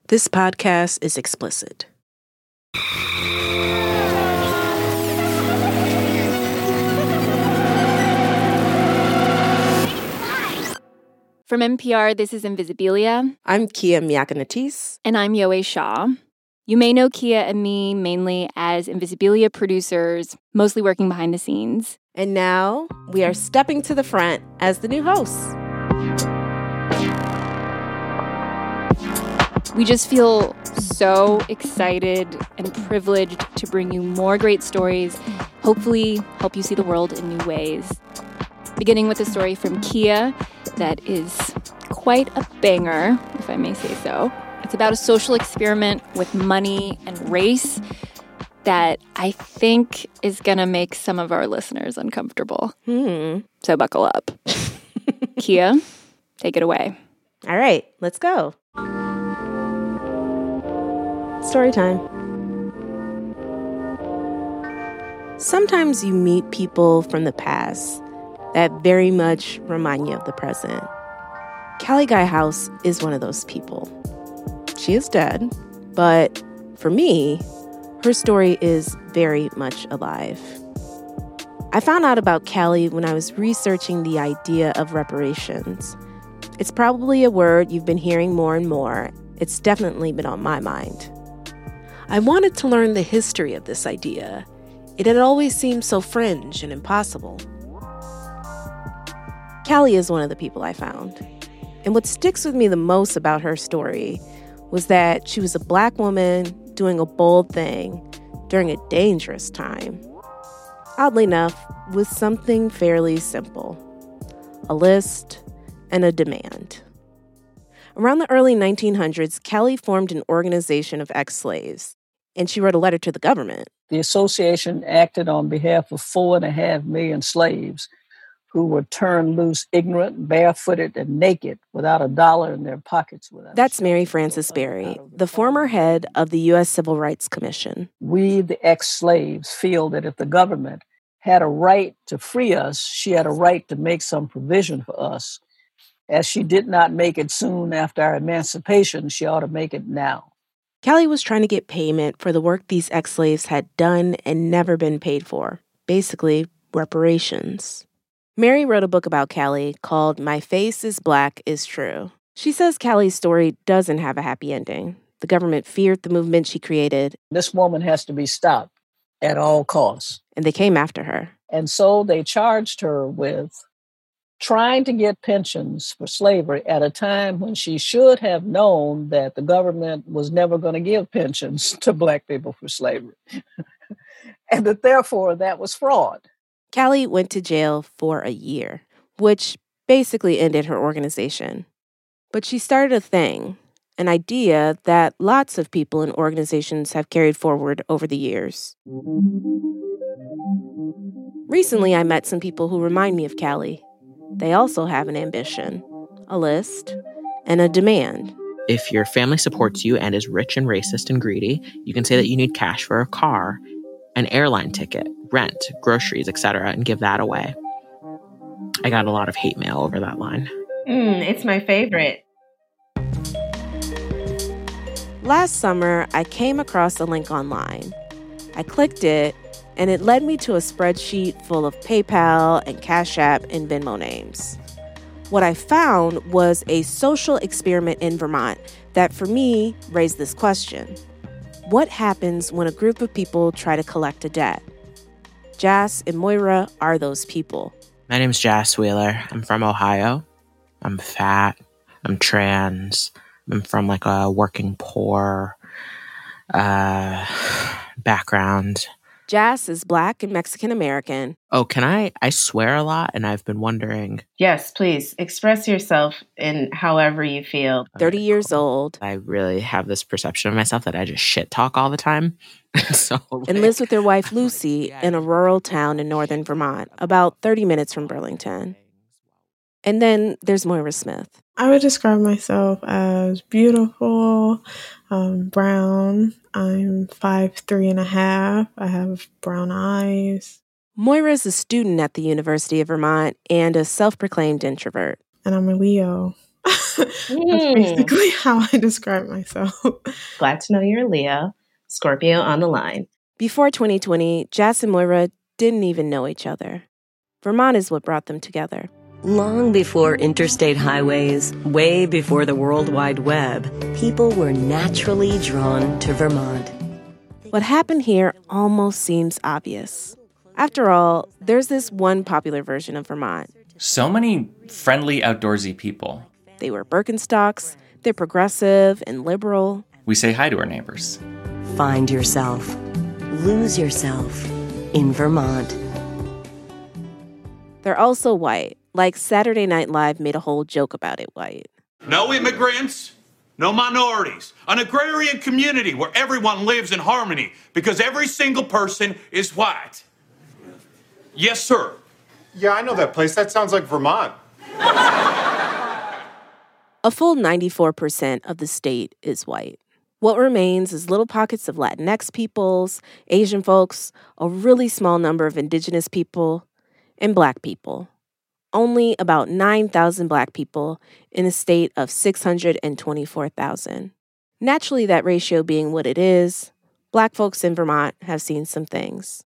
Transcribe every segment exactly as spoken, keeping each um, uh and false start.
This podcast is explicit. From N P R, this is Invisibilia. I'm Kia Miaka Natisse. And I'm Yowei Shaw. You may know Kia and me mainly as Invisibilia producers, mostly working behind the scenes. And now we are stepping to the front as the new hosts. We just feel so excited and privileged to bring you more great stories, hopefully help you see the world in new ways. Beginning with a story from Kia that is quite a banger, if I may say so. It's about a social experiment with money and race that I think is going to make some of our listeners uncomfortable. Hmm. So buckle up. Kia, take it away. All right, let's go. Story time. Sometimes you meet people from the past that very much remind you of the present. Callie Guy House is one of those people. She is dead, but for me, her story is very much alive. I found out about Callie when I was researching the idea of reparations. It's probably a word you've been hearing more and more. It's definitely been on my mind. I wanted to learn the history of this idea. It had always seemed so fringe and impossible. Callie is one of the people I found. And what sticks with me the most about her story was that she was a Black woman doing a bold thing during a dangerous time. Oddly enough, with something fairly simple: a list and a demand. Around the early nineteen hundreds, Callie formed an organization of ex-slaves, and she wrote a letter to the government. The association acted on behalf of four and a half million slaves who were turned loose, ignorant, barefooted, and naked, without a dollar in their pockets. That's Mary Frances Berry, the former head of the U S Civil Rights Commission. We, the ex-slaves, feel that if the government had a right to free us, she had a right to make some provision for us. As she did not make it soon after our emancipation, she ought to make it now. Callie was trying to get payment for the work these ex-slaves had done and never been paid for. Basically, reparations. Mary wrote a book about Callie called My Face is Black is True. She says Callie's story doesn't have a happy ending. The government feared the movement she created. This woman has to be stopped at all costs. And they came after her. And so they charged her with trying to get pensions for slavery at a time when she should have known that the government was never going to give pensions to Black people for slavery. And that therefore that was fraud. Callie went to jail for a year, which basically ended her organization. But she started a thing, an idea that lots of people and organizations have carried forward over the years. Recently, I met some people who remind me of Callie. They also have an ambition, a list, and a demand. If your family supports you and is rich and racist and greedy, you can say that you need cash for a car, an airline ticket, rent, groceries, et cetera, and give that away. I got a lot of hate mail over that line. Mm, it's my favorite. Last summer, I came across a link online. I clicked it, and it led me to a spreadsheet full of PayPal and Cash App and Venmo names. What I found was a social experiment in Vermont that, for me, raised this question. What happens when a group of people try to collect a debt? Jas and Moira are those people. My name's Jas Wheeler. I'm from Ohio. I'm fat. I'm trans. I'm from like a working poor uh, background. Jas is Black and Mexican American. Oh, can I? I swear a lot, and I've been wondering. Yes, please. Express yourself in however you feel. thirty years old. I really have this perception of myself that I just shit talk all the time. so, like, and lives with their wife, Lucy, in a rural town in northern Vermont, about thirty minutes from Burlington. And then there's Moira Smith. I would describe myself as beautiful, um, brown. I'm five three and a half. I have brown eyes. Moira's a student at the University of Vermont and a self-proclaimed introvert. And I'm a Leo. That's Mm. basically how I describe myself. Glad to know you're a Leo. Scorpio on the line. Before twenty twenty, Jas and Moira didn't even know each other. Vermont is what brought them together. Long before interstate highways, way before the World Wide Web, people were naturally drawn to Vermont. What happened here almost seems obvious. After all, there's this one popular version of Vermont. So many friendly, outdoorsy people. They wear Birkenstocks, they're progressive and liberal. We say hi to our neighbors. Find yourself. Lose yourself in Vermont. They're also white, like Saturday Night Live made a whole joke about it white. No immigrants, no minorities. An agrarian community where everyone lives in harmony because every single person is white. Yes, sir. Yeah, I know that place. That sounds like Vermont. A full ninety-four percent of the state is white. What remains is little pockets of Latinx peoples, Asian folks, a really small number of indigenous people, and Black people. Only about nine thousand Black people in a state of six hundred twenty-four thousand. Naturally, that ratio being what it is, Black folks in Vermont have seen some things.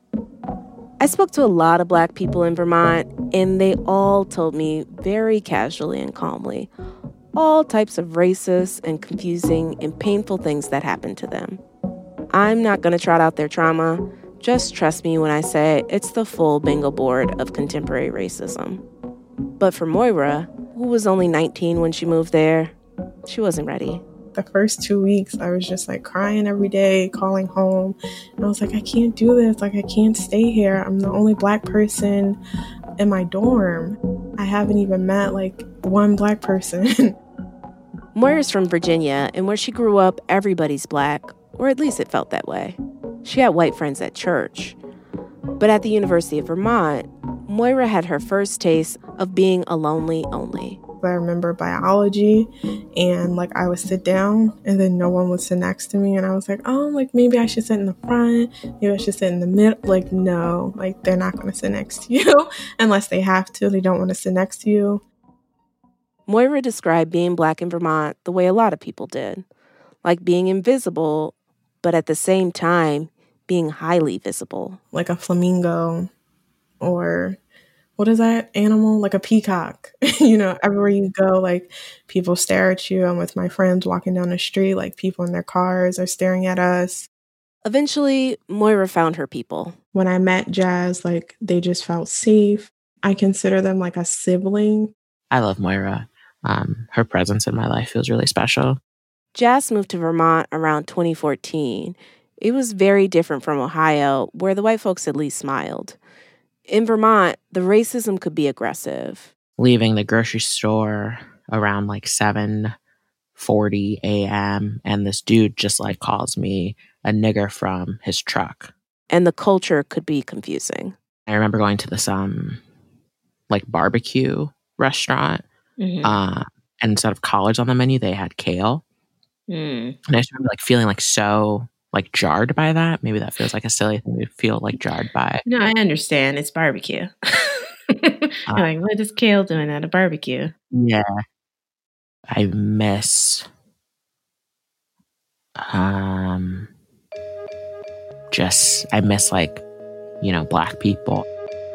I spoke to a lot of Black people in Vermont, and they all told me very casually and calmly all types of racist and confusing and painful things that happened to them. I'm not going to trot out their trauma. Just trust me when I say it's the full bingo board of contemporary racism. But for Moira, who was only nineteen when she moved there, she wasn't ready. The first two weeks, I was just like crying every day, calling home. And I was like, I can't do this. Like, I can't stay here. I'm the only Black person in my dorm. I haven't even met like one Black person. Moira's from Virginia, and where she grew up, everybody's Black, or at least it felt that way. She had white friends at church. But at the University of Vermont, Moira had her first taste of being a lonely only. I remember biology, and like I would sit down and then no one would sit next to me, and I was like, oh, like maybe I should sit in the front, maybe I should sit in the middle. Like, no, like they're not going to sit next to you unless they have to. They don't want to sit next to you. Moira described being Black in Vermont the way a lot of people did, like being invisible, but at the same time being highly visible. Like a flamingo, or what is that animal? Like a peacock. You know, everywhere you go, like people stare at you. I'm with my friends walking down the street, like people in their cars are staring at us. Eventually, Moira found her people. When I met Jas, like they just felt safe. I consider them like a sibling. I love Moira. Um, her presence in my life feels really special. Jas moved to Vermont around twenty fourteen. It was very different from Ohio, where the white folks at least smiled. In Vermont, the racism could be aggressive. Leaving the grocery store around like seven forty a.m. and this dude just like calls me a nigger from his truck. And the culture could be confusing. I remember going to this um like barbecue restaurant. Mm-hmm. Uh, and instead of collard on the menu, they had kale. Mm. And I just remember like feeling like so like jarred by that. Maybe that feels like a silly thing to feel like jarred by. No, I understand. It's barbecue. uh, like, what is kale doing at a barbecue? Yeah. I miss um just I miss like, you know, Black people.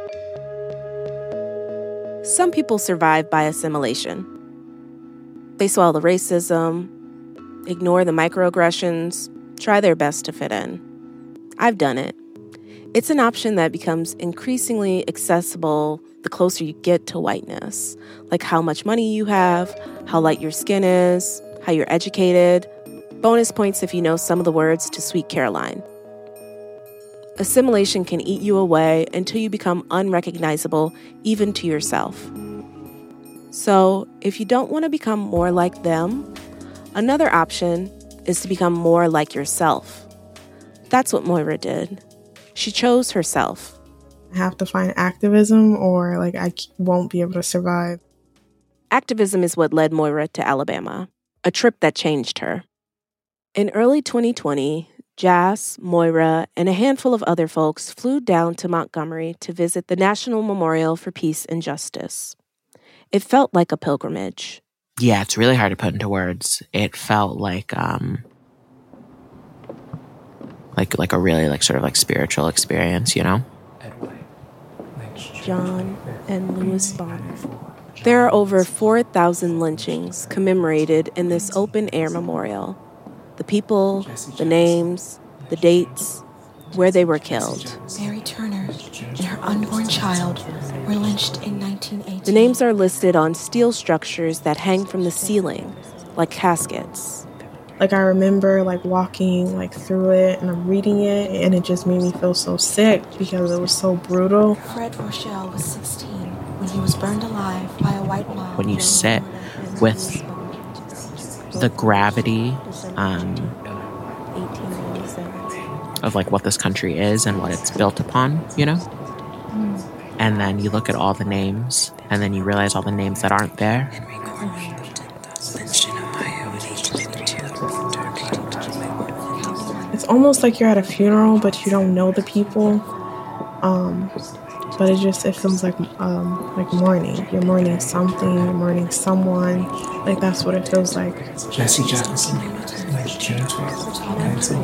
Some people survive by assimilation. They swallow the racism, ignore the microaggressions, try their best to fit in. I've done it. It's an option that becomes increasingly accessible the closer you get to whiteness, like how much money you have, how light your skin is, how you're educated. Bonus points if you know some of the words to Sweet Caroline. Assimilation can eat you away until you become unrecognizable even to yourself. So, if you don't want to become more like them, another option is to become more like yourself. That's what Moira did. She chose herself. I have to find activism or like I won't be able to survive. Activism is what led Moira to Alabama, a trip that changed her. In early twenty twenty, Jas, Moira, and a handful of other folks flew down to Montgomery to visit the National Memorial for Peace and Justice. It felt like a pilgrimage. Yeah, it's really hard to put into words. It felt like um like like a really like sort of like spiritual experience, you know? John and Louis Bonner. There are over four thousand lynchings commemorated in this open-air memorial. The people, the names, the dates, where they were killed. Mary Turner and her unborn child were lynched in nineteen eighteen. The names are listed on steel structures that hang from the ceiling, like caskets. Like, I remember, like, walking, like, through it, and I'm reading it, and it just made me feel so sick because it was so brutal. Fred Rochelle was sixteen when he was burned alive by a white mob. When you sit with the gravity um, of, like, what this country is and what it's built upon, you know? Mm. And then you look at all the names, and then you realize all the names that aren't there. It's almost like you're at a funeral, but you don't know the people. Um, but it just, it feels like um, like mourning. You're mourning something, you're mourning someone. Like, that's what it feels like. Jesse Jackson, like June twelfth, nineteen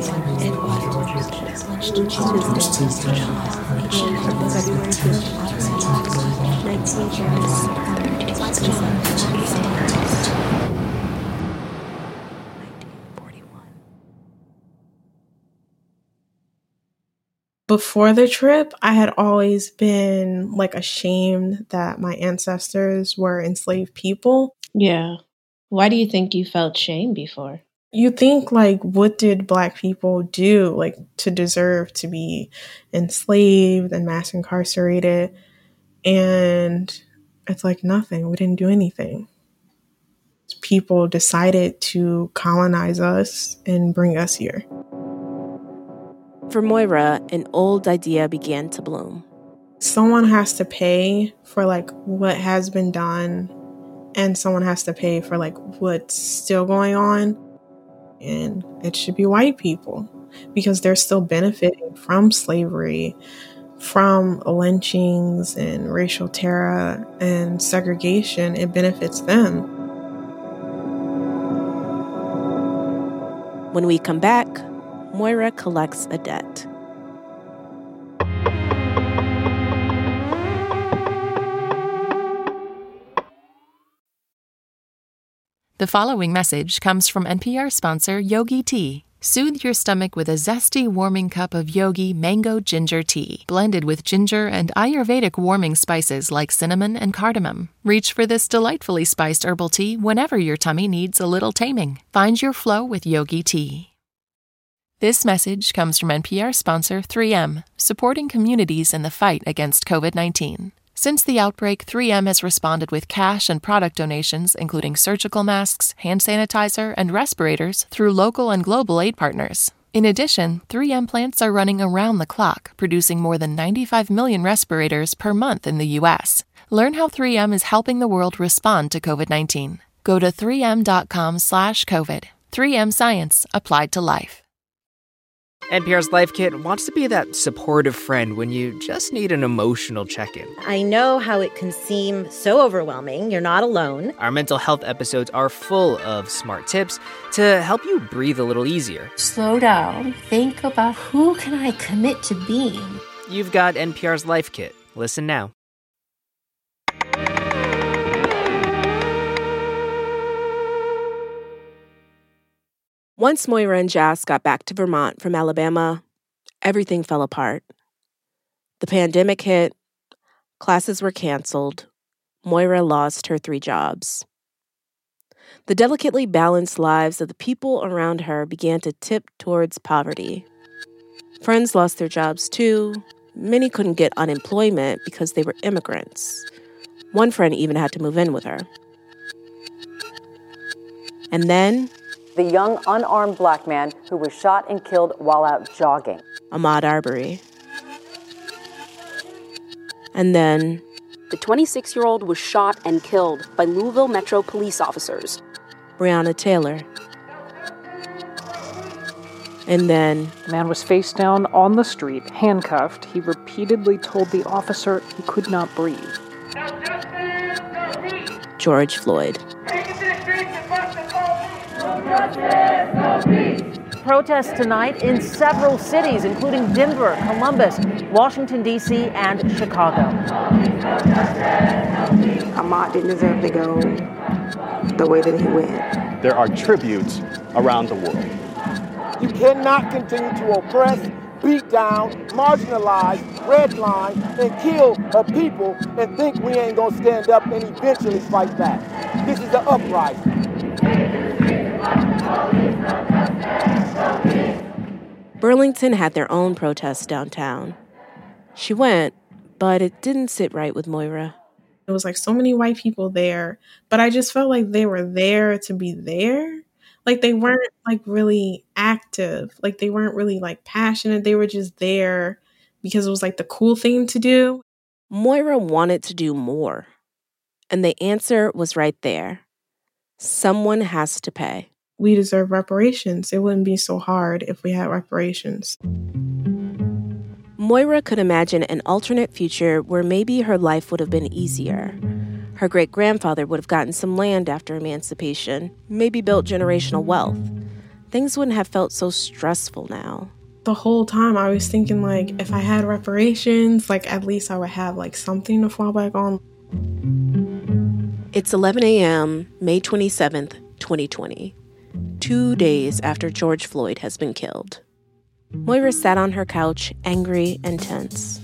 Before the trip, I had always been, like, ashamed that my ancestors were enslaved people. Yeah. Why do you think you felt shame before? You think, like, what did Black people do, like, to deserve to be enslaved and mass incarcerated? And it's like nothing. We didn't do anything. People decided to colonize us and bring us here. For Moira, an old idea began to bloom. Someone has to pay for, like, what has been done, and someone has to pay for, like, what's still going on. And it should be white people, because they're still benefiting from slavery, from lynchings and racial terror and segregation. It benefits them. When we come back, Moira collects a debt. The following message comes from N P R sponsor Yogi Tea. Soothe your stomach with a zesty, warming cup of Yogi Mango Ginger Tea, blended with ginger and Ayurvedic warming spices like cinnamon and cardamom. Reach for this delightfully spiced herbal tea whenever your tummy needs a little taming. Find your flow with Yogi Tea. This message comes from N P R sponsor three M, supporting communities in the fight against covid nineteen. Since the outbreak, three M has responded with cash and product donations, including surgical masks, hand sanitizer, and respirators through local and global aid partners. In addition, three M plants are running around the clock, producing more than ninety-five million respirators per month in the U S. Learn how three M is helping the world respond to covid nineteen. Go to three m dot com slash covid. three M Science, applied to life. N P R's Life Kit wants to be that supportive friend when you just need an emotional check-in. I know how it can seem so overwhelming. You're not alone. Our mental health episodes are full of smart tips to help you breathe a little easier. Slow down. Think about who can I commit to being. You've got N P R's Life Kit. Listen now. Once Moira and Jas got back to Vermont from Alabama, everything fell apart. The pandemic hit, classes were canceled, Moira lost her three jobs. The delicately balanced lives of the people around her began to tip towards poverty. Friends lost their jobs too. Many couldn't get unemployment because they were immigrants. One friend even had to move in with her. And then the young, unarmed black man who was shot and killed while out jogging. Ahmaud Arbery. And then the twenty-six-year-old was shot and killed by Louisville Metro police officers. Breonna Taylor. And then the man was face down on the street, handcuffed. He repeatedly told the officer he could not breathe. George Floyd. Take it to the street. Protests tonight in several cities, including Denver, Columbus, Washington, D C, and Chicago. Ahmaud didn't deserve to go the way that he went. There are tributes around the world. You cannot continue to oppress, beat down, marginalize, redline, and kill a people and think we ain't gonna stand up and eventually fight back. This is an uprising. Burlington had their own protests downtown. She went, but it didn't sit right with Moira. It was like so many white people there, but I just felt like they were there to be there. Like they weren't like really active. Like they weren't really like passionate. They were just there because it was like the cool thing to do. Moira wanted to do more. And the answer was right there. Someone has to pay. We deserve reparations. It wouldn't be so hard if we had reparations. Moira could imagine an alternate future where maybe her life would have been easier. Her great-grandfather would have gotten some land after emancipation, maybe built generational wealth. Things wouldn't have felt so stressful now. The whole time I was thinking, like, if I had reparations, like, at least I would have, like, something to fall back on. It's eleven a.m., May twenty-seventh, twenty twenty. Two days after George Floyd has been killed. Moira sat on her couch, angry and tense.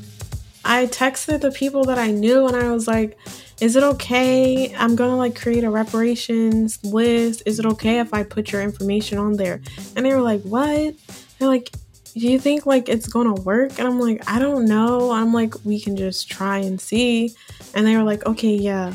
I texted the people that I knew and I was like, is it okay? I'm going to like create a reparations list. Is it okay if I put your information on there? And they were like, what? They're like, do you think like it's going to work? And I'm like, I don't know. I'm like, we can just try and see. And they were like, okay, yeah.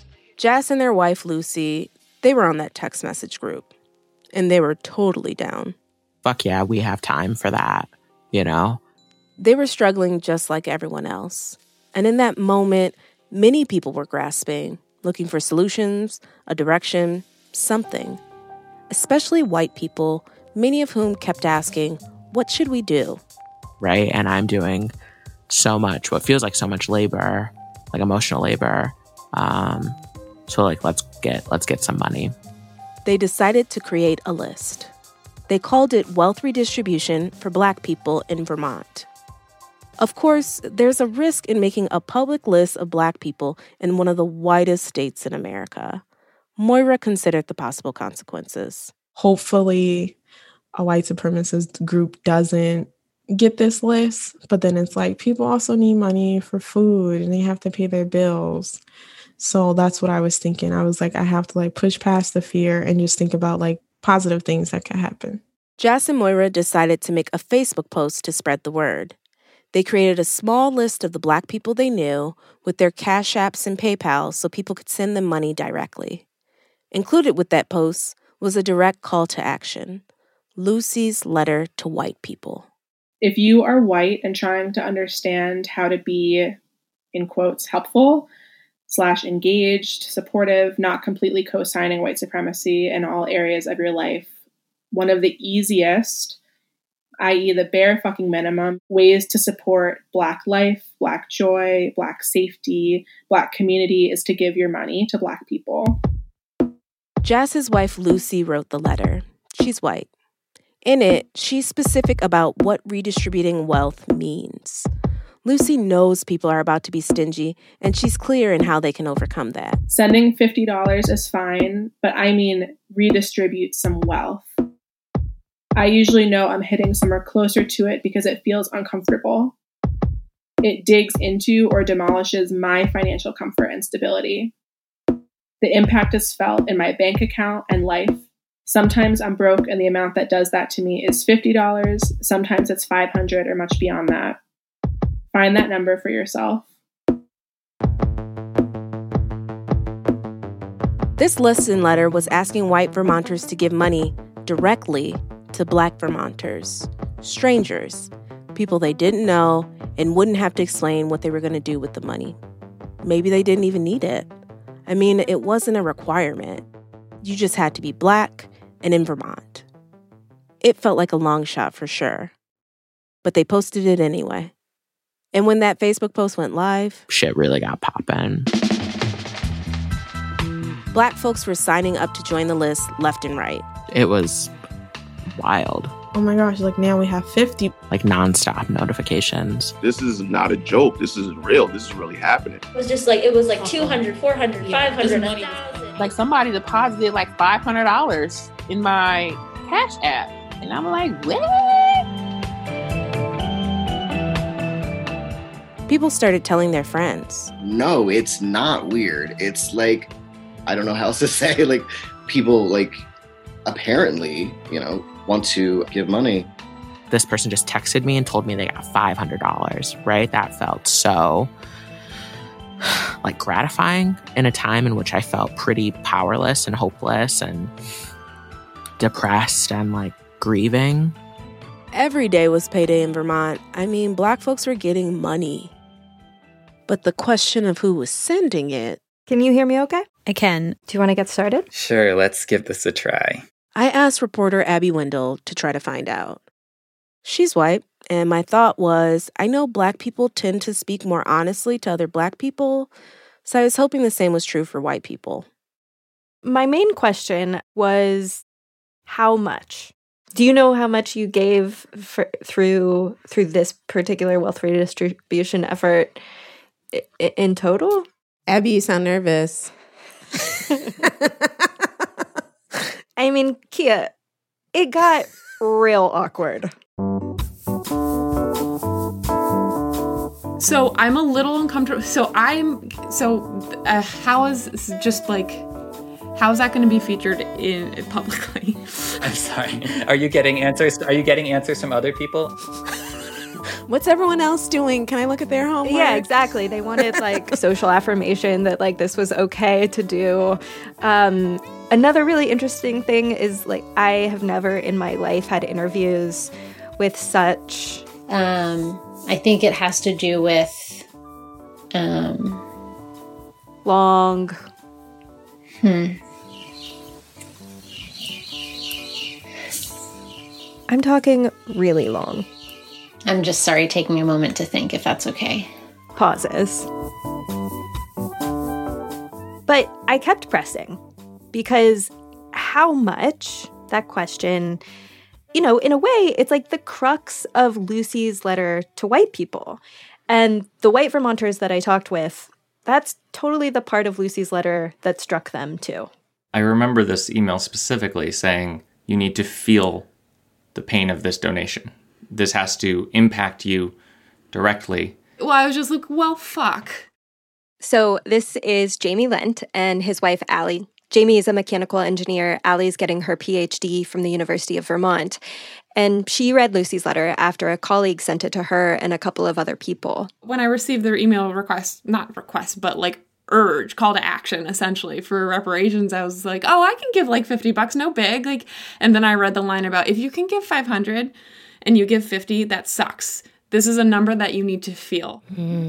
Jess and their wife, Lucy, they were on that text message group. And they were totally down. Fuck yeah, we have time for that, you know? They were struggling just like everyone else. And in that moment, many people were grasping, looking for solutions, a direction, something. Especially white people, many of whom kept asking, what should we do? Right? And I'm doing so much, what feels like so much labor, like emotional labor. Um, so like, let's get, let's get some money. They decided to create a list. They called it Wealth Redistribution for Black People in Vermont. Of course, there's a risk in making a public list of Black people in one of the whitest states in America. Moira considered the possible consequences. Hopefully, a white supremacist group doesn't get this list, but then it's like people also need money for food and they have to pay their bills. So that's what I was thinking. I was like, I have to like push past the fear and just think about like positive things that could happen. Jess and Moira decided to make a Facebook post to spread the word. They created a small list of the Black people they knew with their Cash Apps and PayPal so people could send them money directly. Included with that post was a direct call to action, Lucy's letter to white people. If you are white and trying to understand how to be, in quotes, helpful, slash engaged, supportive, not completely co-signing white supremacy in all areas of your life, one of the easiest, that is the bare fucking minimum, ways to support Black life, Black joy, Black safety, Black community is to give your money to Black people. Jess's wife, Lucy, wrote the letter. She's white. In it, she's specific about what redistributing wealth means. Lucy knows people are about to be stingy, and she's clear in how they can overcome that. Sending fifty dollars is fine, but I mean redistribute some wealth. I usually know I'm hitting somewhere closer to it because it feels uncomfortable. It digs into or demolishes my financial comfort and stability. The impact is felt in my bank account and life. Sometimes I'm broke and the amount that does that to me is fifty dollars. Sometimes it's five hundred dollars or much beyond that. Find that number for yourself. This listen letter was asking white Vermonters to give money directly to Black Vermonters, strangers, people they didn't know and wouldn't have to explain what they were going to do with the money. Maybe they didn't even need it. I mean, it wasn't a requirement. You just had to be Black and in Vermont. It felt like a long shot for sure. But they posted it anyway. And when that Facebook post went live, shit really got poppin'. Black folks were signing up to join the list left and right. It was wild. Oh my gosh, like now we have fifty. Like nonstop notifications. This is not a joke. This is real. This is really happening. It was just like, it was like two hundred, four hundred, five hundred, one thousand. Like somebody deposited like five hundred dollars in my Cash App. And I'm like, what? People started telling their friends. No, it's not weird. It's like, I don't know how else to say, like people like apparently, you know, want to give money. This person just texted me and told me they got five hundred dollars, right? That felt so like gratifying in a time in which I felt pretty powerless and hopeless and depressed and like grieving. Every day was payday in Vermont. I mean, Black folks were getting money. But the question of who was sending it. Can you hear me okay? I can. Do you want to get started? Sure, let's give this a try. I asked reporter Abby Wendell to try to find out. She's white, and my thought was, I know Black people tend to speak more honestly to other Black people, so I was hoping the same was true for white people. My main question was, how much? Do you know how much you gave for, through through this particular wealth redistribution effort i- in total? Abby, you sound nervous. I mean, Kia, it got real awkward. So I'm a little uncomfortable. So I'm, so uh, how is just like, how is that going to be featured in publicly? I'm sorry. Are you getting answers? Are you getting answers from other people? What's everyone else doing? Can I look at their homework? Yeah, exactly. They wanted like social affirmation that like this was okay to do. Um, another really interesting thing is like I have never in my life had interviews with such. Um, I think it has to do with um, long. Hmm. I'm talking really long. I'm just sorry, taking a moment to think, if that's okay. Pauses. But I kept pressing because how much, that question, you know, in a way, it's like the crux of Lucy's letter to white people. And the white Vermonters that I talked with, that's totally the part of Lucy's letter that struck them too. I remember this email specifically saying, you need to feel the pain of this donation. This has to impact you directly. Well, I was just like, well, fuck. So this is Jamie Lent and his wife, Allie. Jamie is a mechanical engineer. Allie's getting her P H D from the University of Vermont. And she read Lucy's letter after a colleague sent it to her and a couple of other people. When I received their email request, not request, but like urge, call to action, essentially, for reparations, I was like, oh, I can give like fifty bucks, no big. Like, and then I read the line about if you can give five hundred and you give fifty, that sucks. This is a number that you need to feel.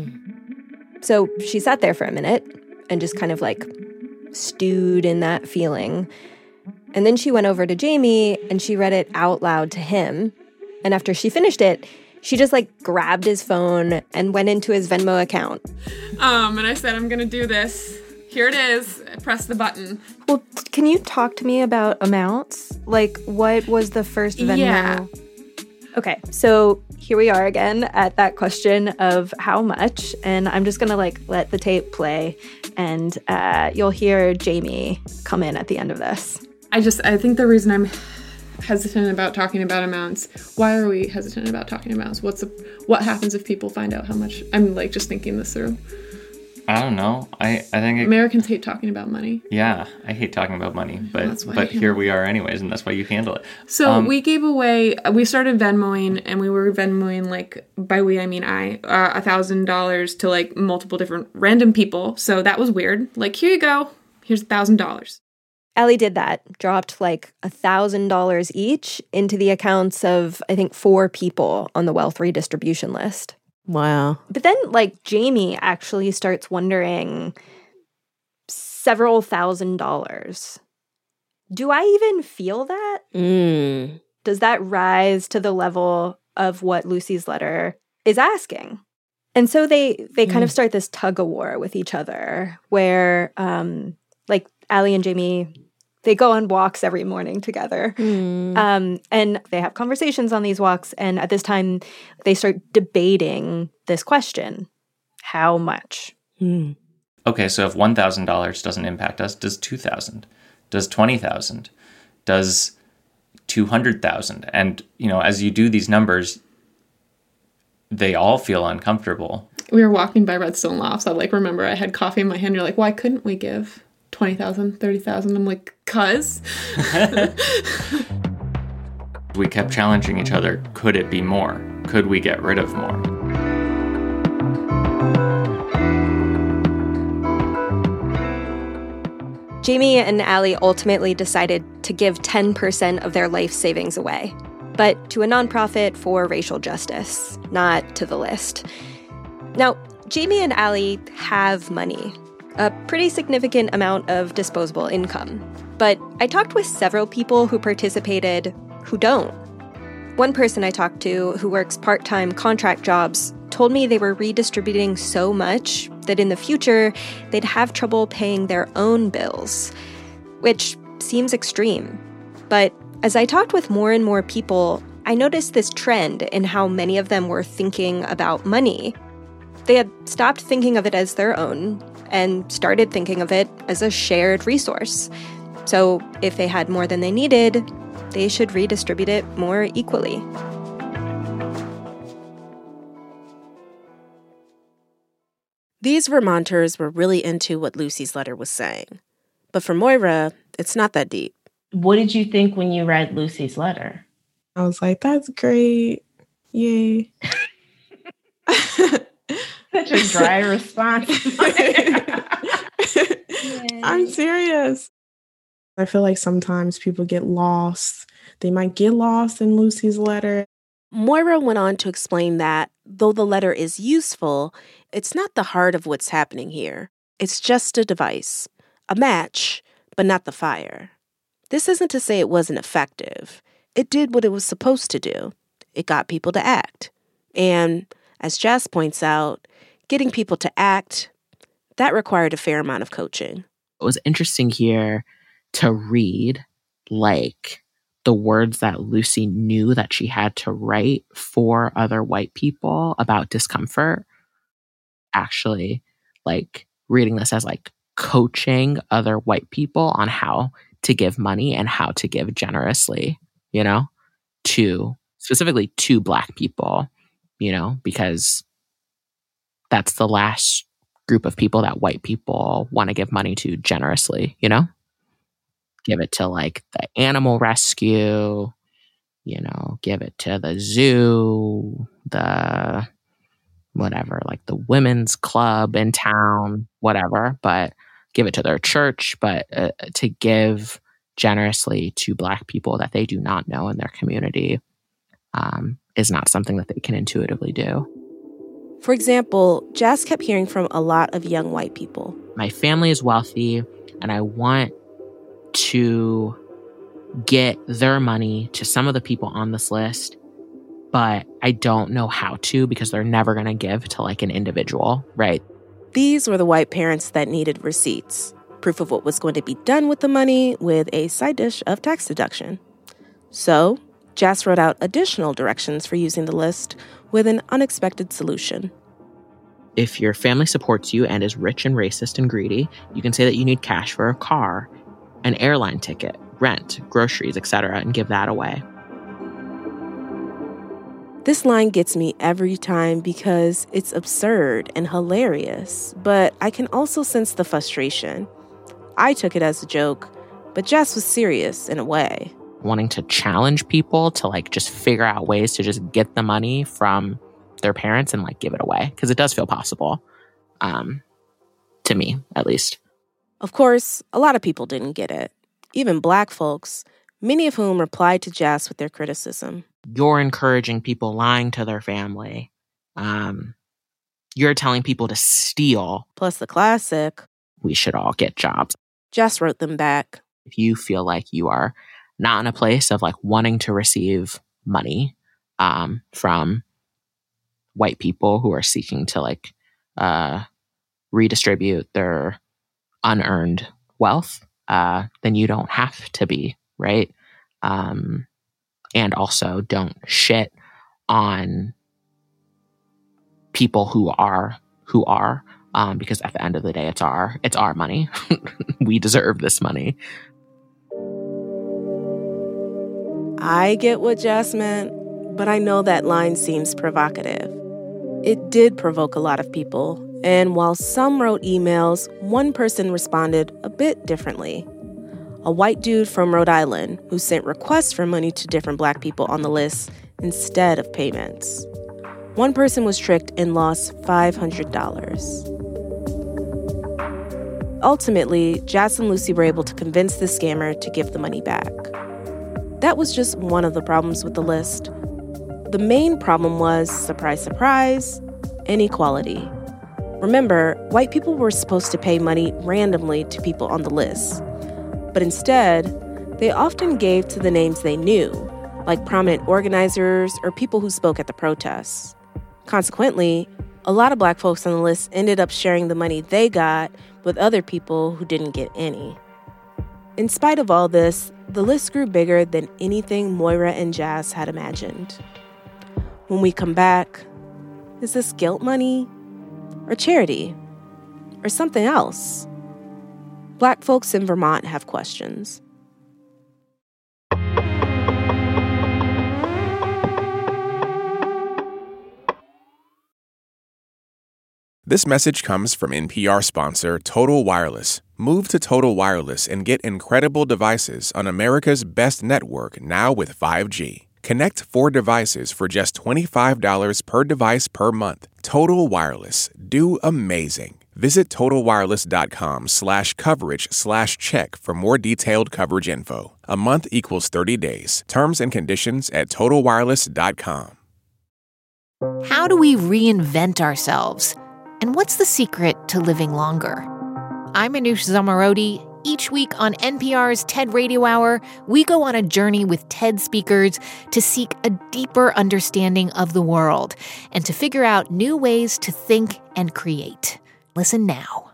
Mm. So she sat there for a minute and just kind of like stewed in that feeling. And then she went over to Jamie and she read it out loud to him. And after she finished it, she just like grabbed his phone and went into his Venmo account. Um, and I said, I'm going to do this. Here it is. I pressed the button. Well, can you talk to me about amounts? Like, what was the first Venmo? Yeah. Okay, so here we are again at that question of how much, and I'm just gonna like let the tape play, and uh, you'll hear Jamie come in at the end of this. I just, I think the reason I'm hesitant about talking about amounts, why are we hesitant about talking amounts? What's the, what happens if people find out how much? I'm like just thinking this through. I don't know. I, I think... It, Americans hate talking about money. Yeah, I hate talking about money, but well, but here we are anyways, and that's why you handle it. So um, we gave away, we started Venmoing, and we were Venmoing, like, by we I mean I, uh, one thousand dollars to, like, multiple different random people. So that was weird. Like, here you go. Here's one thousand dollars. Ellie did that, dropped, like, one thousand dollars each into the accounts of, I think, four people on the wealth redistribution list. Wow. But then, like, Jamie actually starts wondering several thousand dollars. Do I even feel that? Mm. Does that rise to the level of what Lucy's letter is asking? And so they, they kind mm. of start this tug-of-war with each other where, um, like, Allie and Jamie, they go on walks every morning together. Mm. Um, and they have conversations on these walks. And at this time, they start debating this question. How much? Mm. Okay, so if one thousand dollars doesn't impact us, does two thousand dollars? Does twenty thousand dollars? Does two hundred thousand dollars? And, you know, as you do these numbers, they all feel uncomfortable. We were walking by Redstone Lofts. I like remember I had coffee in my hand. You're like, why couldn't we give twenty thousand, thirty thousand? I'm like, cuz. We kept challenging each other. Could it be more? Could we get rid of more? Jamie and Allie ultimately decided to give ten percent of their life savings away, but to a nonprofit for racial justice, not to the list. Now, Jamie and Allie have money, a pretty significant amount of disposable income. But I talked with several people who participated who don't. One person I talked to who works part-time contract jobs told me they were redistributing so much that in the future they'd have trouble paying their own bills, which seems extreme. But as I talked with more and more people, I noticed this trend in how many of them were thinking about money. They had stopped thinking of it as their own and started thinking of it as a shared resource. So if they had more than they needed, they should redistribute it more equally. These Vermonters were really into what Lucy's letter was saying. But for Moira, it's not that deep. What did you think when you read Lucy's letter? I was like, that's great. Yay. Such a dry response. I'm serious. I feel like sometimes people get lost. They might get lost in Lucy's letter. Moira went on to explain that, though the letter is useful, it's not the heart of what's happening here. It's just a device, a match, but not the fire. This isn't to say it wasn't effective. It did what it was supposed to do. It got people to act. And, as Jess points out, getting people to act, that required a fair amount of coaching. It was interesting here to read, like, the words that Lucy knew that she had to write for other white people about discomfort. Actually, like, reading this as, like, coaching other white people on how to give money and how to give generously, you know, to, specifically to Black people, you know, because that's the last group of people that white people want to give money to generously, you know? Give it to, like, the animal rescue, you know, give it to the zoo, the whatever, like the women's club in town, whatever, but give it to their church, but uh, to give generously to Black people that they do not know in their community um, is not something that they can intuitively do. For example, Jazz kept hearing from a lot of young white people. My family is wealthy, and I want to get their money to some of the people on this list, but I don't know how to because they're never going to give to, like, an individual, right? These were the white parents that needed receipts, proof of what was going to be done with the money with a side dish of tax deduction. So, Jess wrote out additional directions for using the list with an unexpected solution. If your family supports you and is rich and racist and greedy, you can say that you need cash for a car, an airline ticket, rent, groceries, et cetera, and give that away. This line gets me every time because it's absurd and hilarious, but I can also sense the frustration. I took it as a joke, but Jess was serious in a way. Wanting to challenge people to, like, just figure out ways to just get the money from their parents and, like, give it away, because it does feel possible, um, to me, at least. Of course, a lot of people didn't get it. Even Black folks, many of whom replied to Jess with their criticism. You're encouraging people lying to their family. Um, you're telling people to steal. Plus the classic, we should all get jobs. Jess wrote them back. If you feel like you are not in a place of, like, wanting to receive money um, from white people who are seeking to, like, uh, redistribute their unearned wealth, uh, then you don't have to be, right? Um, and also don't shit on people who are who are, um, because at the end of the day, it's our it's our money. We deserve this money. I get what Jess meant, but I know that line seems provocative. It did provoke a lot of people, and while some wrote emails, one person responded a bit differently. A white dude from Rhode Island who sent requests for money to different Black people on the list instead of payments. One person was tricked and lost five hundred dollars. Ultimately, Jess and Lucy were able to convince the scammer to give the money back. That was just one of the problems with the list. The main problem was, surprise, surprise, inequality. Remember, white people were supposed to pay money randomly to people on the list. But instead, they often gave to the names they knew, like prominent organizers or people who spoke at the protests. Consequently, a lot of Black folks on the list ended up sharing the money they got with other people who didn't get any. In spite of all this, the list grew bigger than anything Moira and Jazz had imagined. When we come back, is this guilt money or charity or something else? Black folks in Vermont have questions. This message comes from N P R sponsor Total Wireless. Move to Total Wireless and get incredible devices on America's best network now with five G. Connect four devices for just twenty-five dollars per device per month. Total Wireless. Do amazing. Visit TotalWireless.com slash coverage slash check for more detailed coverage info. A month equals thirty days. Terms and conditions at TotalWireless dot com. How do we reinvent ourselves? And what's the secret to living longer? I'm Anoush Zomorodi. Each week on N P R's TED Radio Hour, we go on a journey with TED speakers to seek a deeper understanding of the world and to figure out new ways to think and create. Listen now.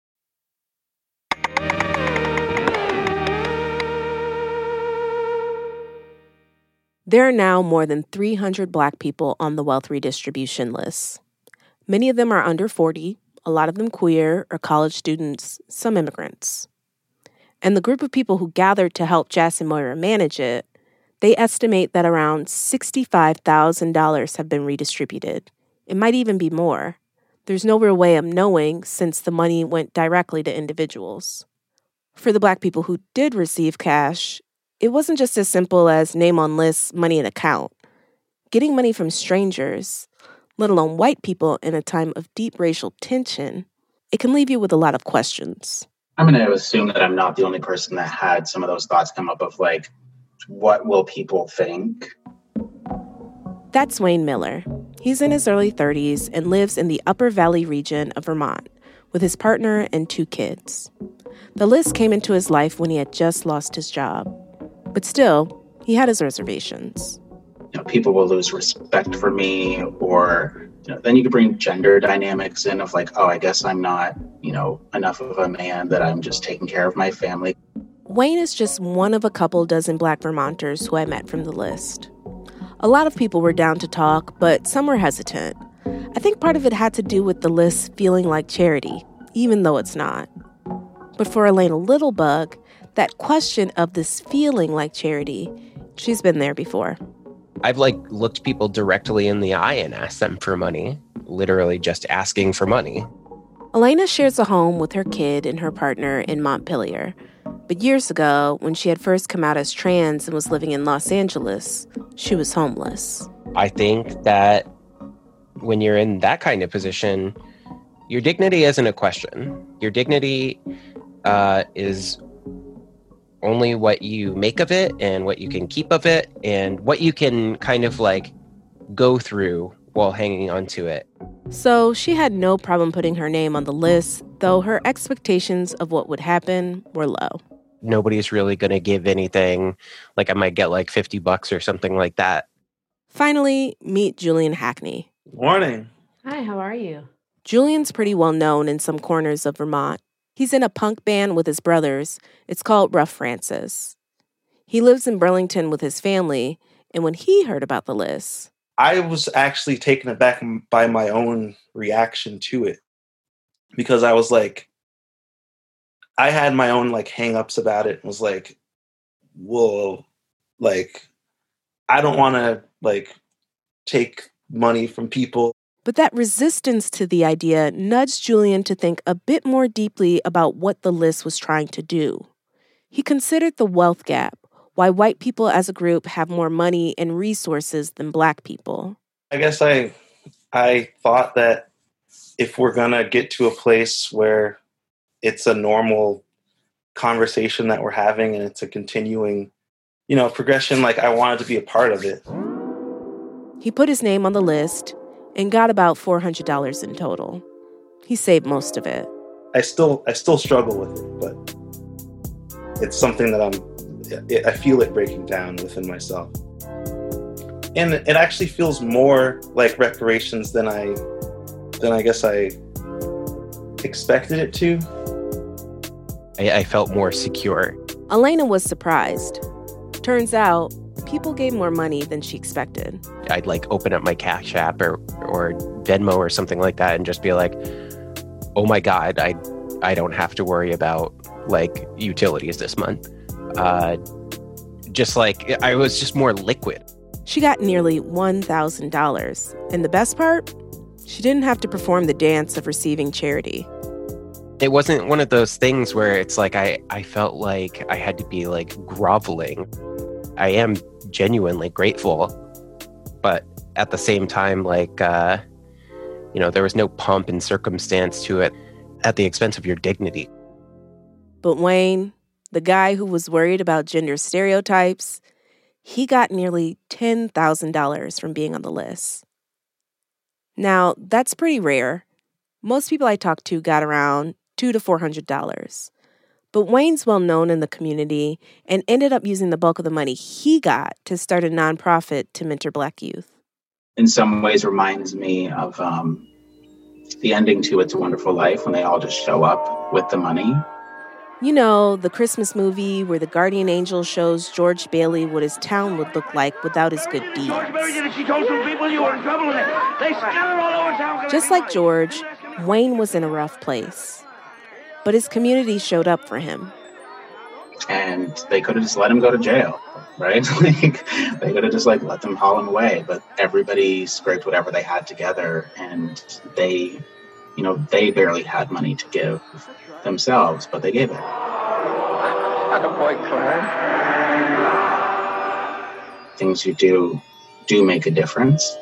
There are now more than three hundred Black people on the wealth redistribution list. Many of them are under forty, a lot of them queer or college students, some immigrants. And the group of people who gathered to help Jess and Moira manage it, they estimate that around sixty-five thousand dollars have been redistributed. It might even be more. There's no real way of knowing since the money went directly to individuals. For the Black people who did receive cash, it wasn't just as simple as name on list, money in account. Getting money from strangers, let alone white people in a time of deep racial tension, it can leave you with a lot of questions. I'm going to assume that I'm not the only person that had some of those thoughts come up of like, what will people think? That's Wayne Miller. He's in his early thirties and lives in the Upper Valley region of Vermont with his partner and two kids. The list came into his life when he had just lost his job. But still, he had his reservations. You know, people will lose respect for me, or you know, then you could bring gender dynamics in of like, oh, I guess I'm not, you know, enough of a man that I'm just taking care of my family. Wayne is just one of a couple dozen Black Vermonters who I met from the list. A lot of people were down to talk, but some were hesitant. I think part of it had to do with the list feeling like charity, even though it's not. But for Elena Littlebug, that question of this feeling like charity, she's been there before. I've like looked people directly in the eye and asked them for money, literally just asking for money. Elena shares a home with her kid and her partner in Montpelier. But years ago, when she had first come out as trans and was living in Los Angeles, she was homeless. I think that when you're in that kind of position, your dignity isn't a question. Your dignity uh, is only what you make of it and what you can keep of it and what you can kind of like go through while hanging on to it. So she had no problem putting her name on the list, though her expectations of what would happen were low. Nobody's really going to give anything. Like I might get like fifty bucks or something like that. Finally, meet Julian Hackney. Morning. Hi, how are you? Julian's pretty well known in some corners of Vermont. He's in a punk band with his brothers. It's called Rough Francis. He lives in Burlington with his family, and when he heard about the list, I was actually taken aback by my own reaction to it, because I was like, I had my own like hang-ups about it and was like, whoa, like, I don't want to like take money from people. But that resistance to the idea nudged Julian to think a bit more deeply about what the list was trying to do. He considered the wealth gap, why white people as a group have more money and resources than Black people. I guess I I thought that if we're going to get to a place where it's a normal conversation that we're having and it's a continuing, you know, progression, like I wanted to be a part of it. He put his name on the list and got about four hundred dollars in total. He saved most of it. I still I still struggle with it, but it's something that I'm I feel it breaking down within myself. And it actually feels more like reparations than I than I guess I expected it to. I, I felt more secure. Elena was surprised. Turns out, people gave more money than she expected. I'd like open up my Cash App or, or Venmo or something like that and just be like, oh my God, I I don't have to worry about like utilities this month. Uh, just like, I was just more liquid. She got nearly one thousand dollars. And the best part? She didn't have to perform the dance of receiving charity. It wasn't one of those things where it's like I, I felt like I had to be like groveling. I am genuinely grateful, but at the same time, like, uh, you know, there was no pomp and circumstance to it at the expense of your dignity. But Wayne, the guy who was worried about gender stereotypes, he got nearly ten thousand dollars from being on the list. Now, that's pretty rare. Most people I talked to got around two hundred to four hundred dollars. But Wayne's well known in the community and ended up using the bulk of the money he got to start a nonprofit to mentor Black youth. In some ways reminds me of um, the ending to It's a Wonderful Life when they all just show up with the money. You know, the Christmas movie where the guardian angel shows George Bailey what his town would look like without his good deeds. George Bailey did it. She told some people you were in trouble with it. They scattered all over town. Just like George, Wayne was in a rough place. But his community showed up for him. And they could have just let him go to jail, right? Like, they could have just like let them haul him away. But everybody scraped whatever they had together, and they, you know, they barely had money to give themselves, but they gave it. Like a boy, Claire. Things you do do make a difference.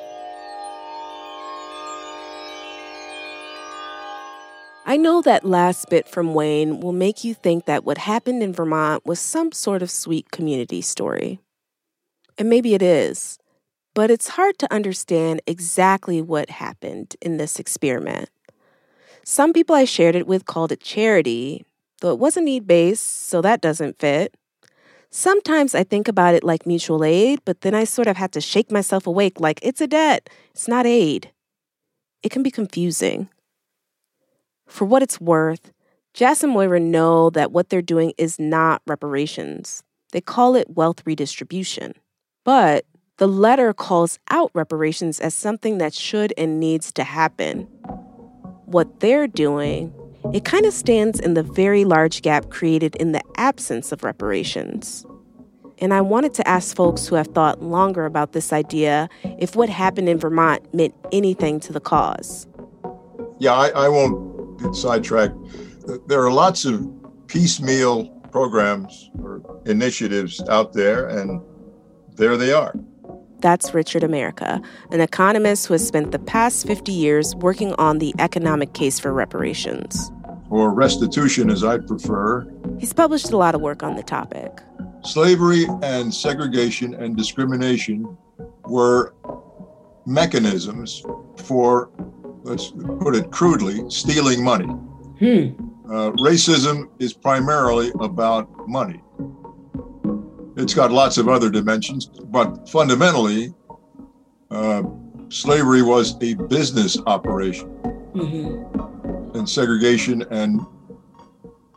I know that last bit from Wayne will make you think that what happened in Vermont was some sort of sweet community story. And maybe it is, but it's hard to understand exactly what happened in this experiment. Some people I shared it with called it charity, though it wasn't need-based, so that doesn't fit. Sometimes I think about it like mutual aid, but then I sort of have to shake myself awake like it's a debt, it's not aid. It can be confusing. For what it's worth, Jas and Moira know that what they're doing is not reparations. They call it wealth redistribution. But the letter calls out reparations as something that should and needs to happen. What they're doing, it kind of stands in the very large gap created in the absence of reparations. And I wanted to ask folks who have thought longer about this idea if what happened in Vermont meant anything to the cause. Yeah, I, I won't get sidetracked. There are lots of piecemeal programs or initiatives out there, and there they are. That's Richard America, an economist who has spent the past fifty years working on the economic case for reparations. Or restitution, as I prefer. He's published a lot of work on the topic. Slavery and segregation and discrimination were mechanisms for, let's put it crudely, stealing money. Hmm. Uh, racism is primarily about money. It's got lots of other dimensions, but fundamentally, uh, slavery was a business operation. Mm-hmm. And segregation and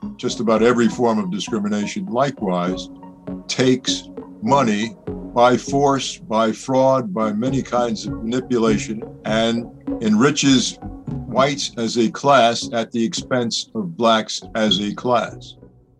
just about every form of discrimination likewise takes money by force, by fraud, by many kinds of manipulation, and enriches whites as a class at the expense of blacks as a class.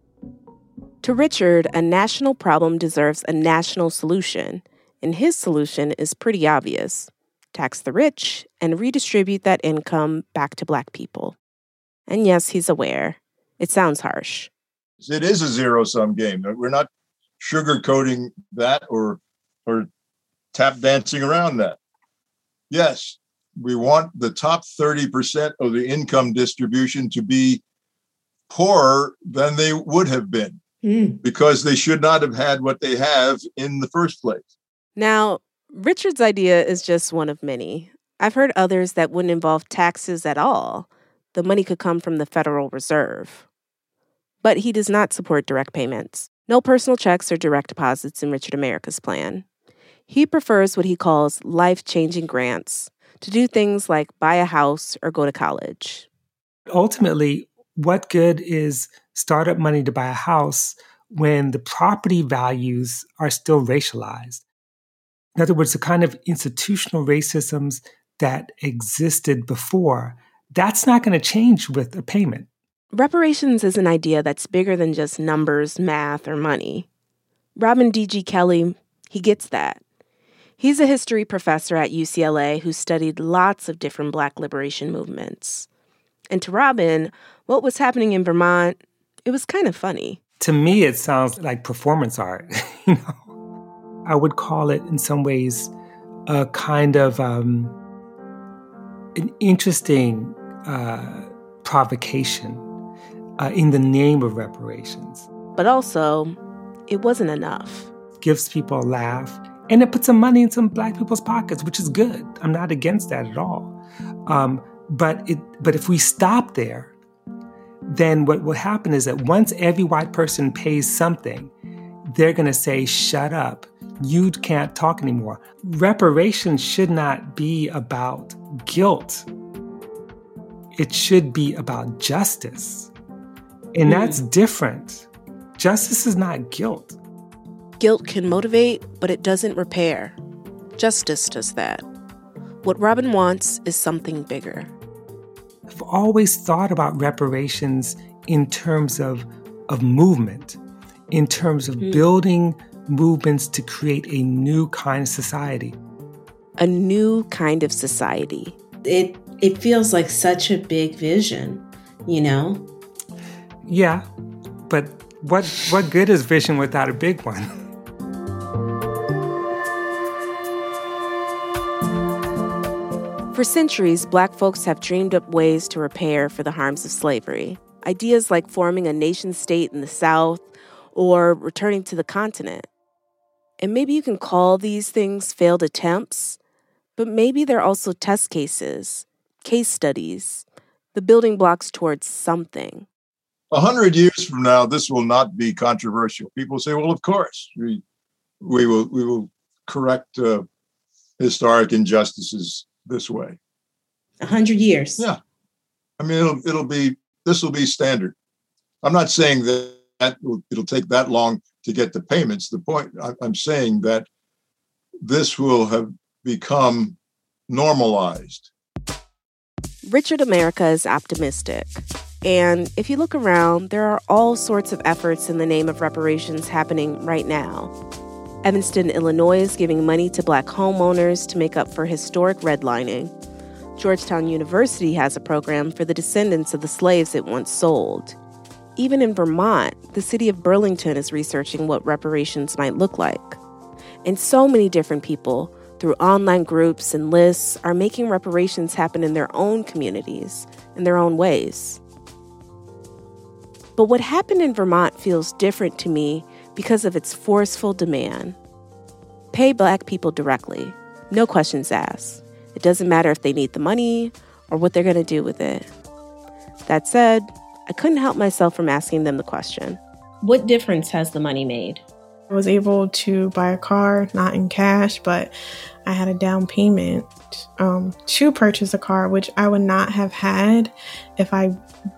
To Richard, a national problem deserves a national solution, and his solution is pretty obvious. Tax the rich and redistribute that income back to black people. And yes, he's aware. It sounds harsh. It is a zero-sum game. We're not sugarcoating that or or tap dancing around that. Yes, we want the top thirty percent of the income distribution to be poorer than they would have been mm. because they should not have had what they have in the first place. Now, Richard's idea is just one of many. I've heard others that wouldn't involve taxes at all. The money could come from the Federal Reserve. But he does not support direct payments. No personal checks or direct deposits in Richard America's plan. He prefers what he calls life-changing grants to do things like buy a house or go to college. Ultimately, what good is startup money to buy a house when the property values are still racialized? In other words, the kind of institutional racisms that existed before, that's not going to change with a payment. Reparations is an idea that's bigger than just numbers, math, or money. Robin D G. Kelley, he gets that. He's a history professor at U C L A who studied lots of different Black liberation movements. And to Robin, what was happening in Vermont, it was kind of funny. To me, it sounds like performance art. You know, I would call it in some ways a kind of um, an interesting uh, provocation uh, in the name of reparations. But also, it wasn't enough. Gives people a laugh. And it puts some money in some black people's pockets, which is good. I'm not against that at all. Um, but it, but if we stop there, then what will happen is that once every white person pays something, they're going to say, shut up. You can't talk anymore. Reparations should not be about guilt. It should be about justice. And that's different. Justice is not guilt. Guilt can motivate, but it doesn't repair. Justice does that. What Robin wants is something bigger. I've always thought about reparations in terms of, of movement, in terms of mm. building movements to create a new kind of society. A new kind of society. It it feels like such a big vision, you know? Yeah, but what what good is vision without a big one? For centuries, Black folks have dreamed up ways to repair for the harms of slavery. Ideas like forming a nation-state in the South or returning to the continent. And maybe you can call these things failed attempts, but maybe they're also test cases, case studies, the building blocks towards something. A hundred years from now, this will not be controversial. People say, well, of course, we, we, will, we will correct uh, historic injustices this way. A hundred years. Yeah. I mean, it'll it'll be, this will be standard. I'm not saying that, that will, it'll take that long to get the payments. The point, I, I'm saying that this will have become normalized. Richard America is optimistic. And if you look around, there are all sorts of efforts in the name of reparations happening right now. Evanston, Illinois is giving money to Black homeowners to make up for historic redlining. Georgetown University has a program for the descendants of the slaves it once sold. Even in Vermont, the city of Burlington is researching what reparations might look like. And so many different people, through online groups and lists, are making reparations happen in their own communities, in their own ways. But what happened in Vermont feels different to me because of its forceful demand. Pay Black people directly, no questions asked. It doesn't matter if they need the money or what they're going to do with it. That said, I couldn't help myself from asking them the question. What difference has the money made? I was able to buy a car, not in cash, but I had a down payment um, to purchase a car, which I would not have had if I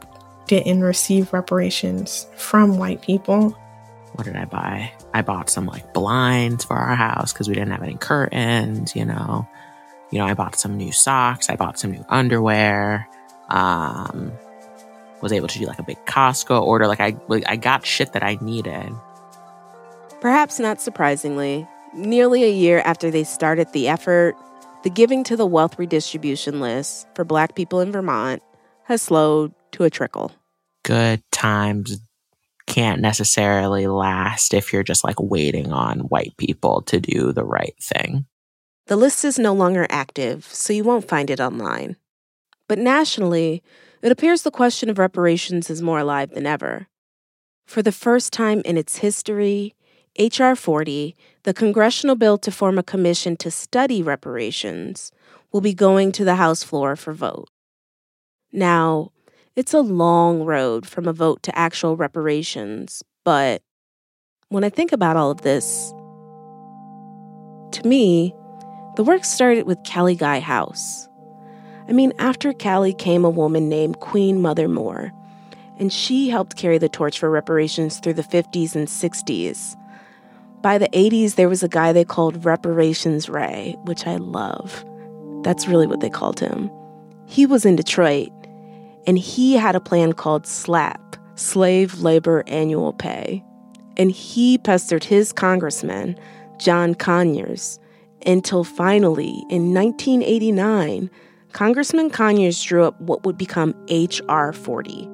didn't receive reparations from white people. What did I buy? I bought some like blinds for our house because we didn't have any curtains, you know. You know, I bought some new socks. I bought some new underwear. Um, was able to do like a big Costco order. Like I, I got shit that I needed. Perhaps not surprisingly, nearly a year after they started the effort, the giving to the wealth redistribution list for Black people in Vermont has slowed to a trickle. Good times can't necessarily last if you're just like waiting on white people to do the right thing. The list is no longer active, so you won't find it online. But nationally, it appears the question of reparations is more alive than ever. For the first time in its history, H R forty, the congressional bill to form a commission to study reparations, will be going to the House floor for vote. Now, it's a long road from a vote to actual reparations, but when I think about all of this, to me, the work started with Callie Guy House. I mean, after Callie came a woman named Queen Mother Moore, and she helped carry the torch for reparations through the fifties and sixties. By the eighties, there was a guy they called Reparations Ray, which I love. That's really what they called him. He was in Detroit, and he had a plan called SLAP, Slave Labor Annual Pay. And he pestered his congressman, John Conyers, until finally, in nineteen eighty-nine, Congressman Conyers drew up what would become H R forty.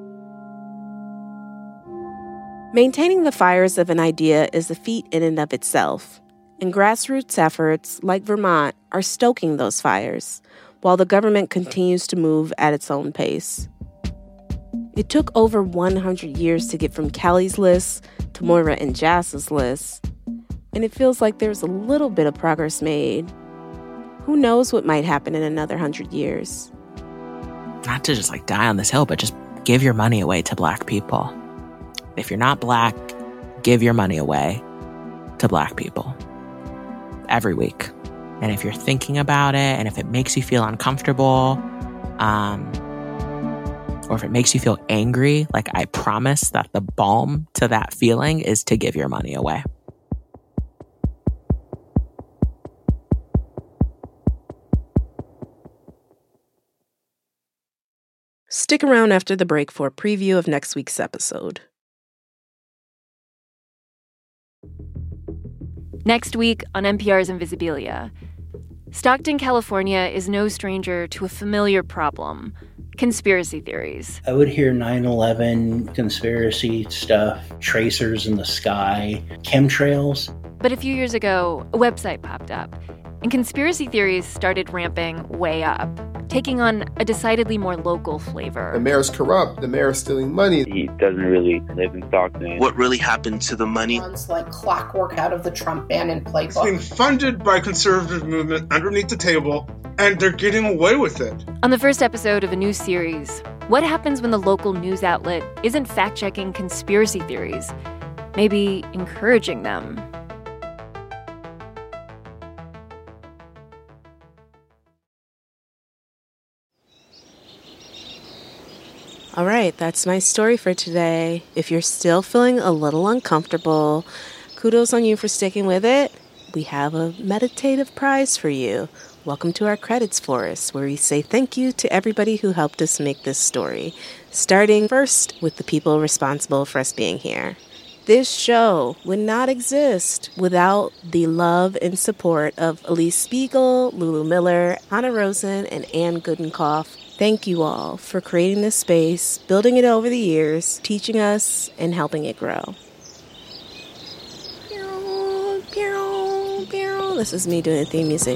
Maintaining the fires of an idea is a feat in and of itself, and grassroots efforts like Vermont are stoking those fires, while the government continues to move at its own pace. It took over one hundred years to get from Callie's list to Moira and Jass's list, and it feels like there's a little bit of progress made. Who knows what might happen in another hundred years? Not to just like die on this hill, but just give your money away to Black people. If you're not Black, give your money away to Black people every week. And if you're thinking about it, and if it makes you feel uncomfortable, um, or if it makes you feel angry, like I promise that the balm to that feeling is to give your money away. Stick around after the break for a preview of next week's episode. Next week on N P R's Invisibilia, Stockton, California is no stranger to a familiar problem: conspiracy theories. I would hear nine eleven conspiracy stuff, tracers in the sky, chemtrails. But a few years ago, a website popped up, and conspiracy theories started ramping way up, taking on a decidedly more local flavor. The mayor's corrupt. The mayor's stealing money. He doesn't really live in Stockton. What really happened to the money? Runs like clockwork out of the Trump Bannon playbook. It's being funded by conservative movement underneath the table, and they're getting away with it. On the first episode of a new series, what happens when the local news outlet isn't fact-checking conspiracy theories, maybe encouraging them? All right, that's my story for today. If you're still feeling a little uncomfortable, kudos on you for sticking with it. We have a meditative prize for you. Welcome to our credits forest, where we say thank you to everybody who helped us make this story, starting first with the people responsible for us being here. This show would not exist without the love and support of Elise Spiegel, Lulu Miller, Anna Rosen, and Ann Goodenkoff. Thank you all for creating this space, building it over the years, teaching us, and helping it grow. This is me doing the theme music.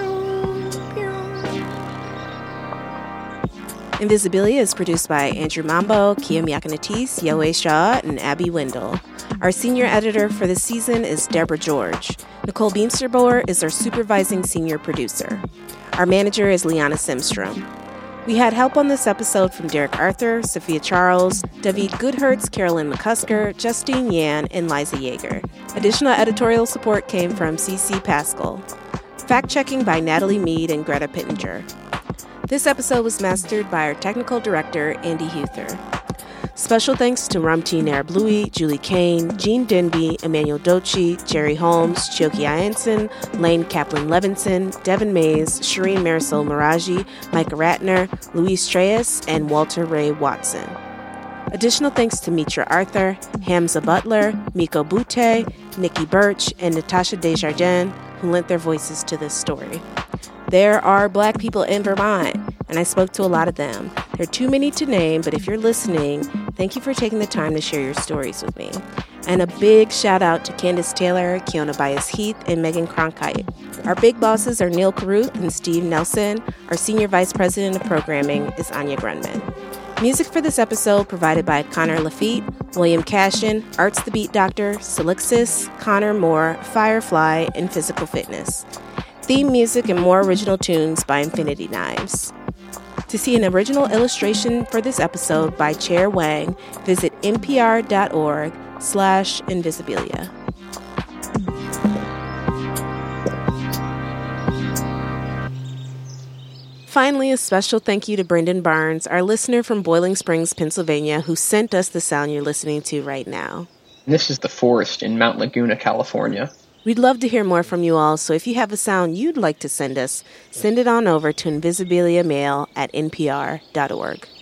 Invisibilia is produced by Andrew Mambo, Kia Miakanatis, Yoe Shaw, and Abby Wendell. Our senior editor for this season is Deborah George. Nicole Beamsterboer is our supervising senior producer. Our manager is Liana Simstrom. We had help on this episode from Derek Arthur, Sophia Charles, David Goodhertz, Carolyn McCusker, Justine Yan, and Liza Yeager. Additional editorial support came from C C Pascal. Fact-checking by Natalie Mead and Greta Pittenger. This episode was mastered by our technical director, Andy Huther. Special thanks to Ramtin Narablui, Julie Kane, Gene Denby, Emmanuel Dochi, Jerry Holmes, Chioki Ayenson, Lane Kaplan-Levinson, Devin Mays, Shireen Marisol Meraji, Micah Ratner, Luis Treyes, and Walter Ray Watson. Additional thanks to Mitra Arthur, Hamza Butler, Miko Butte, Nikki Birch, and Natasha Desjardins, who lent their voices to this story. There are Black people in Vermont, and I spoke to a lot of them. There are too many to name, but if you're listening, thank you for taking the time to share your stories with me. And a big shout out to Candace Taylor, Kiona Bias-Heath, and Megan Cronkite. Our big bosses are Neil Carruth and Steve Nelson. Our senior vice president of programming is Anya Grunman. Music for this episode provided by Connor Lafitte, William Cashin, Arts the Beat Doctor, Solixis, Connor Moore, Firefly, and Physical Fitness. Theme music and more original tunes by Infinity Knives. To see an original illustration for this episode by Chair Wang, visit npr.org slash invisibilia. Finally, a special thank you to Brendan Barnes, our listener from Boiling Springs, Pennsylvania, who sent us the sound you're listening to right now. This is the forest in Mount Laguna, California. We'd love to hear more from you all, so if you have a sound you'd like to send us, send it on over to invisibiliamail at npr dot org.